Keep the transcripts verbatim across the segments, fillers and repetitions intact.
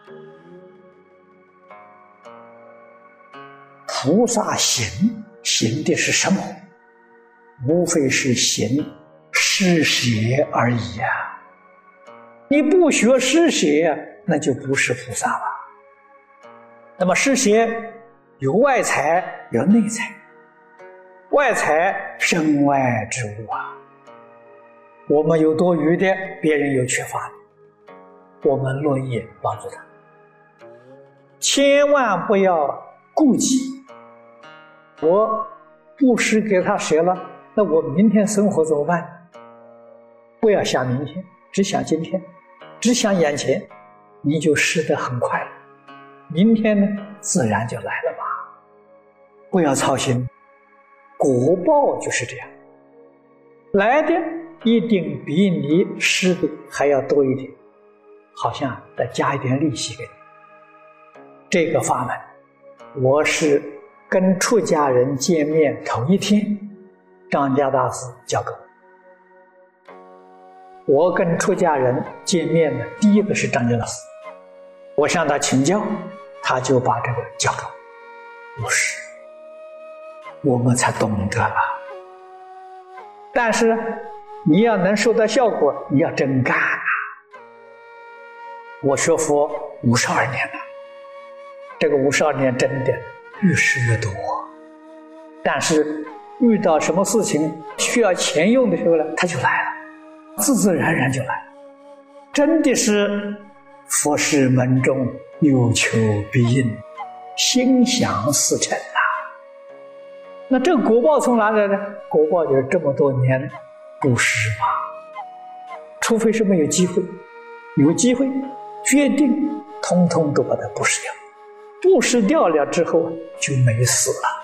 菩萨行行的是什么？无非是行施舍而已呀、啊。你不学施舍，那就不是菩萨了。那么施舍有外财有内财，外财身外之物啊，我们有多余的，别人有缺乏的，我们乐意帮助他，千万不要顾忌。我布施给他舍了，那我明天生活怎么办？不要想明天，只想今天，只想眼前，你就施得很快了。明天呢，自然就来了吧。不要操心，果报就是这样，来的一定比你施的还要多一点，好像再加一点利息给你。这个法门，我是跟出家人见面头一天，张家大师教给我。我跟出家人见面的第一个是张家大师，我向他请教，他就把这个教给我。不是，我们才懂得了。但是你要能收到效果，你要真干啊！我学佛五十二年了，这个五十二年真的越施越多，但是遇到什么事情需要钱用的时候呢，他就来了，自自然然就来了。真的是佛事门中有求必应，心想事成啊！那这个果报从哪来呢？果报就是这么多年布施嘛。除非是没有机会，有机会决定通通都把它布施掉，布施掉了之后就没事了。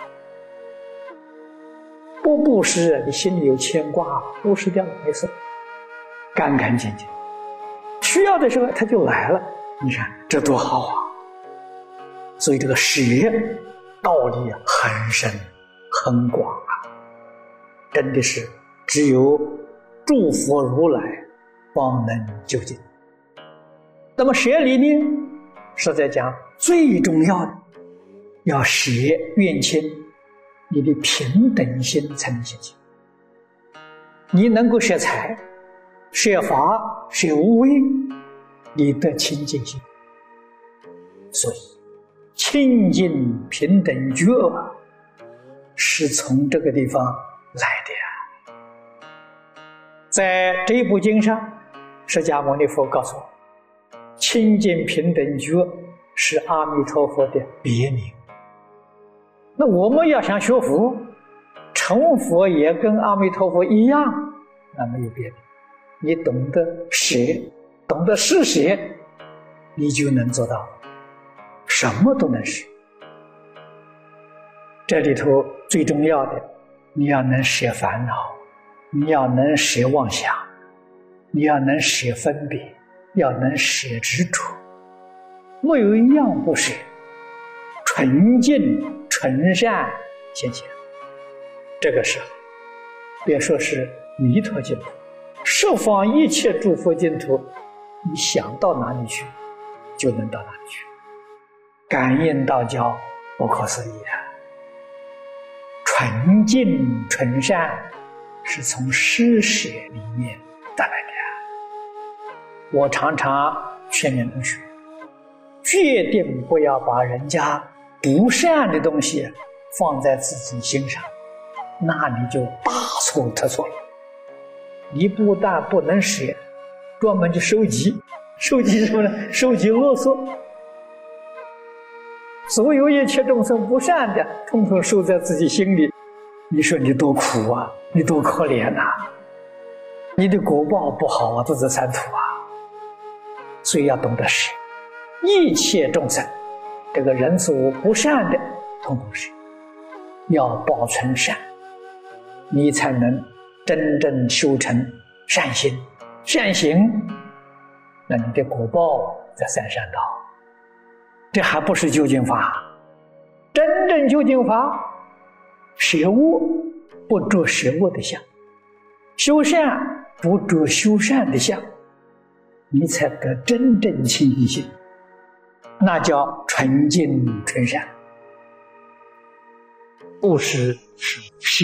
不布施，你心里有牵挂，布施掉了没事，干干净净。需要的时候他就来了，你看这多好啊！所以这个舍道理很深很广啊，真的是只有诸佛如来方能究竟。那么舍里面是在讲最重要的，要舍愿亲，你的平等心才能现前。你能够舍财、舍法、舍无畏，你得清净心。所以清净平等觉是从这个地方来的呀。在这一部经上，释迦牟尼佛告诉我，清净平等觉是阿弥陀佛的别名。那我们要想学佛，成佛也跟阿弥陀佛一样，那没有别名。你懂得舍，懂得施舍，你就能做到什么都能舍。这里头最重要的，你要能舍烦恼，你要能舍妄想，你要能舍分别，要能舍执着，没有一样不舍。纯净纯善现前，这个时候别说是弥陀净土，十方一切诸佛净土，你想到哪里去就能到哪里去。感应道交不可思议啊！纯净纯善是从施舍里面得来的。我常常劝勉同学，决定不要把人家不善的东西放在自己心上，那你就大错特错了。你不但不能舍，专门去收集，收集什么呢？收集勒索。所有一切众生不善的，统统收在自己心里，你说你多苦啊，你多可怜啊，你的果报不好啊，这是三途啊。所以要懂得舍，一切众生，这个人所不善的，统统舍，要保存善，你才能真正修成善心、善行，那你的果报在三善道。这还不是究竟法，真正究竟法，舍恶不着舍恶的相，修善不着修善的相，你才得真正清净心。 那叫纯净纯善。布施是舍，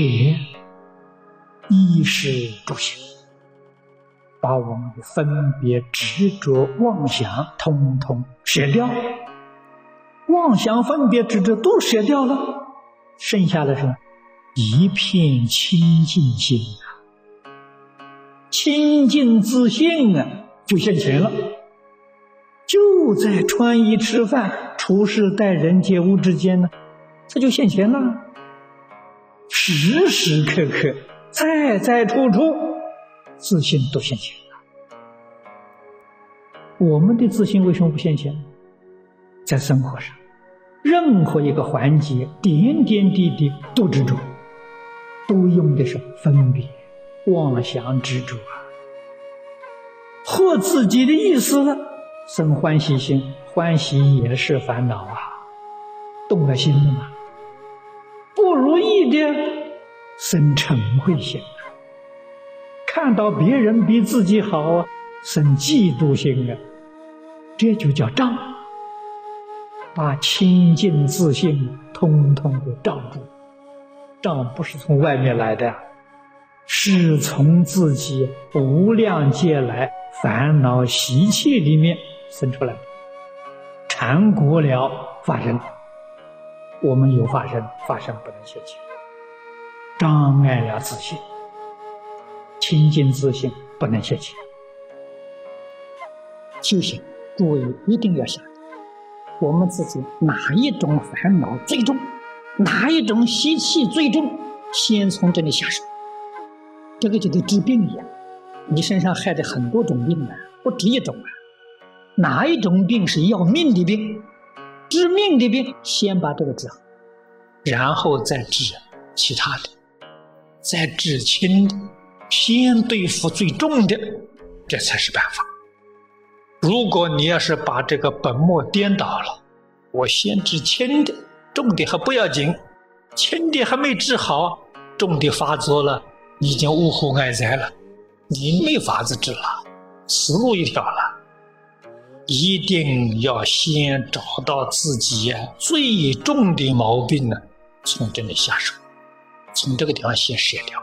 衣食住行，把我们的分别执着妄想统统舍掉，妄想分别执着都舍掉了，剩下的是一片清净心啊，清净自信啊，就现前了，就在穿衣吃饭处事待人接物之间呢，这就现前了，时时刻刻在在处处自信都现前了。我们的自信为什么不现前？在生活上任何一个环节点点滴滴都执着，都用的是分别妄想执着啊，合自己的意思了，生欢喜心，欢喜也是烦恼啊，动了心了嘛。不如意的生嗔恚心啊，看到别人比自己好啊，生嫉妒心啊，这就叫障，把清净自信通通给障住。障不是从外面来的，是从自己无量劫来烦恼习气里面生出来的，缠裹了法身。我们有法身，法身不能现前，障碍了自信，清净自信不能现前。修行，诸位一定要想，我们自己哪一种烦恼最重，哪一种习气最重，先从这里下手。这个就跟治病一样，你身上害的很多种病啊，不止一种啊。哪一种病是要命的病？治命的病，先把这个治好，然后再治其他的，再治轻的，先对付最重的，这才是办法。如果你要是把这个本末颠倒了，我先治轻的，重的还不要紧，轻的还没治好，重的发作了，你已经呜呼哀哉了，你没法子治了，死路一条了。一定要先找到自己最重的毛病呢，从这里下手，从这个地方先舍掉。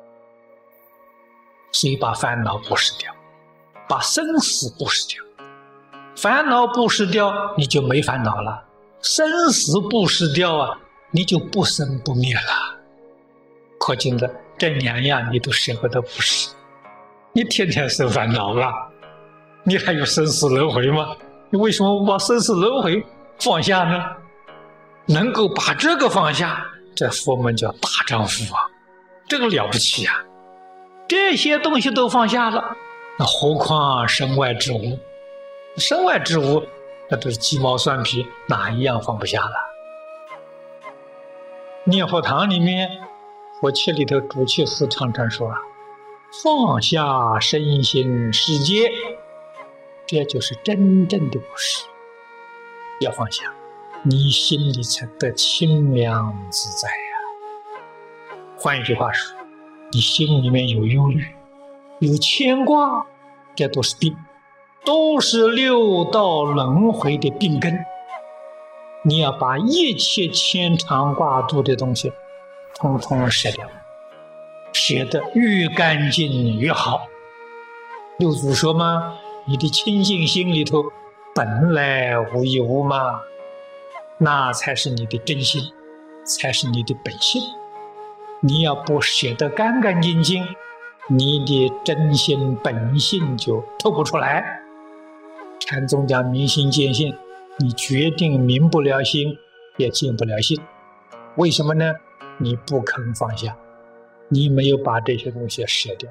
所以把烦恼布施掉，把生死布施掉。烦恼布施掉，你就没烦恼了；生死布施掉啊，你就不生不灭了。可见的这两样你都舍不得布施，你天天生烦恼了，你还有生死轮回吗？你为什么不把生死轮回放下呢？能够把这个放下，这佛门叫大丈夫啊，这个了不起啊！这些东西都放下了，那何况身外之物？身外之物，那都是鸡毛蒜皮，哪一样放不下了？念佛堂里面，佛切里头主契师常常说啊，放下身心世界，这就是真正的布施。要放下，你心里才得清凉自在呀。换一句话说，你心里面有忧虑，有牵挂，这都是病，都是六道轮回的病根。你要把一切牵肠挂肚的东西统统舍掉，舍得越干净越好。六祖说嘛，你的清净心里头本来无一物嘛，那才是你的真心，才是你的本性。你要不舍得干干净净，你的真心本性就透不出来。禅宗讲明心见性，你决定明不了心，也见不了性。为什么呢？你不肯放下，你没有把这些东西舍掉。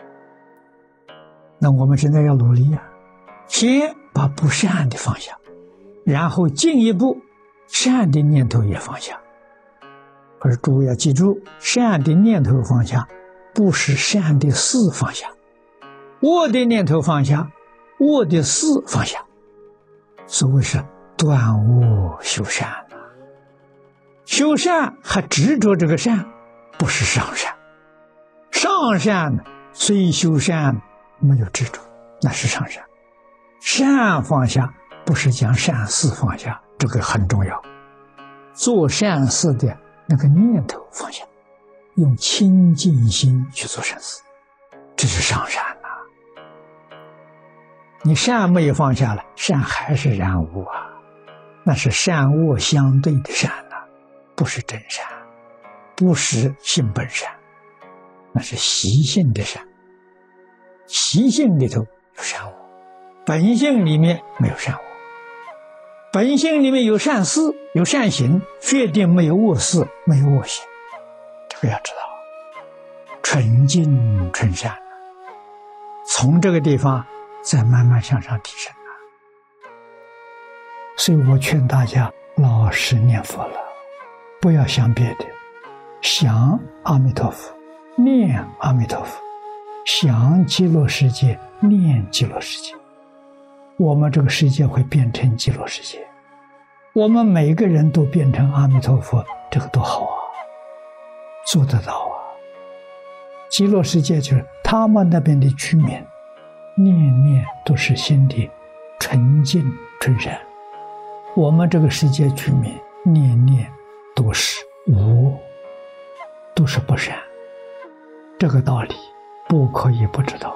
那我们现在要努力啊，先把不善的放下，然后进一步善的念头也放下。可是诸位要记住，善的念头放下，不是善的事放下；恶的念头放下，恶的事放下。所谓是断恶修善啊，修善还执着这个善，不是上善。上善呢，虽修善没有执着，那是上善。善放下， 不是将善事放下，这个很重要。做善事的那个念头放下，用清净心去做善事，这是上善呐、啊。你善没有放下了，善还是染污啊，那是善恶相对的善呐、啊，不是真善，不是性本善，那是习性的善。习性里头有善恶，本性里面没有善恶。本性里面有善事，有善行，确定没有恶事，没有恶行。这个要知道，纯净纯善，从这个地方再慢慢向上提升啊。所以我劝大家老实念佛了，不要想别的，想阿弥陀佛，念阿弥陀佛，想极乐世界，念极乐世界。我们这个世界会变成极乐世界，我们每个人都变成阿弥陀佛，这个多好啊，做得到啊。极乐世界就是他们那边的居民，念念都是心里纯净纯善，我们这个世界居民念念都是无，都是不善，这个道理不可以不知道。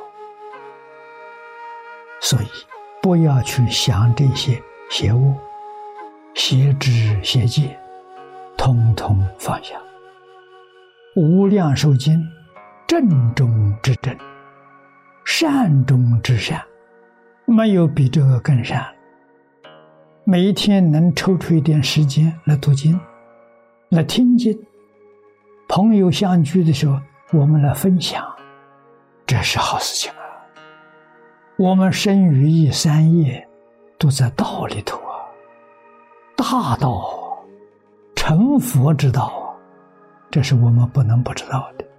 所以不要去想这些邪恶、邪知邪见，统统放下。无量寿经，正中之正，善中之善，没有比这个更善。每一天能抽出一点时间来读经，来听经，朋友相聚的时候我们来分享，这是好事情啊。我们生于一三业都在道里头啊，大道，成佛之道啊，这是我们不能不知道的。